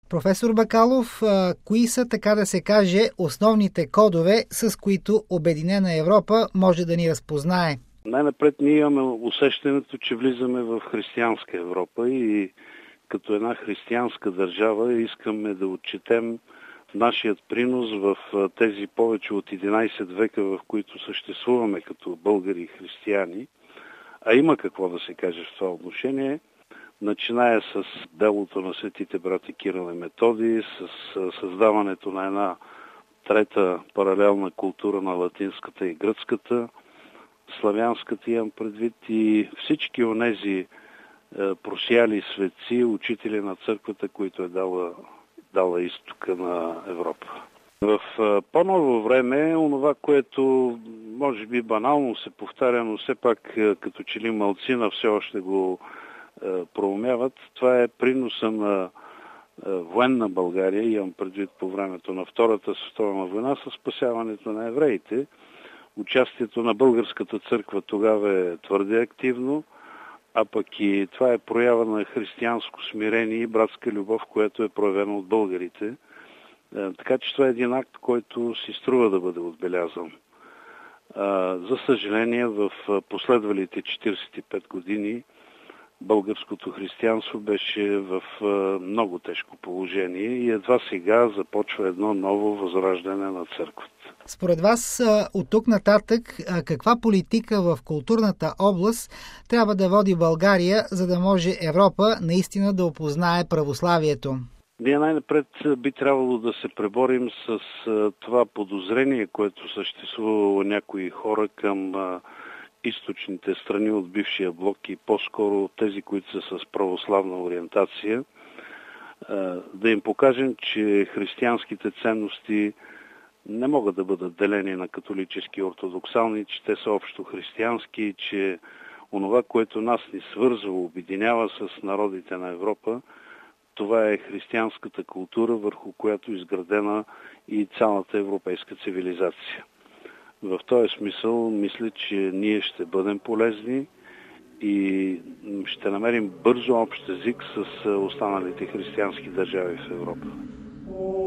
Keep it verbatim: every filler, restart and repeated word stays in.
Професор Бакалов, кои са, така да се каже, основните кодове, с които Обединена Европа може да ни разпознае? Най-напред ние имаме усещането, че влизаме в християнска Европа и като една християнска държава искаме да отчетем нашият принос в тези повече от единайсет века, в които съществуваме като българи и християни. А има какво да се каже в това отношение. Начиная с делото на светите брати Кирил и Методий, с създаването на една трета паралелна култура на латинската и гръцката, славянската имам предвид, и всички онези просяли светци, учители на църквата, които е дала, дала изтока на Европа. В по-ново време, онова, което може би банално се повтаря, но все пак като че ли малцина все още го проумяват, това е приноса на военна България, имам предвид по времето на Втората световна война, със спасяването на евреите. Участието на българската църква тогава е твърде активно, а пък и това е проява на християнско смирение и братска любов, което е проявено от българите. Така че това е един акт, който си струва да бъде отбелязан. За съжаление, в последвалите четирийсет и пет години българското християнство беше в много тежко положение и едва сега започва едно ново възраждане на църквата. Според вас, от тук нататък, каква политика в културната област трябва да води България, за да може Европа наистина да опознае православието? Ние най-напред би трябвало да се преборим с това подозрение, което съществува у някои хора към източните страни от бившия блок и по-скоро тези, които са с православна ориентация, да им покажем, че християнските ценности не могат да бъдат делени на католически и ортодоксални, че те са общо християнски, че онова, което нас ни свързва, обединява с народите на Европа, това е християнската култура, върху която е изградена и цялата европейска цивилизация. В този смисъл мисля, че ние ще бъдем полезни и ще намерим бързо общ език с останалите християнски държави в Европа.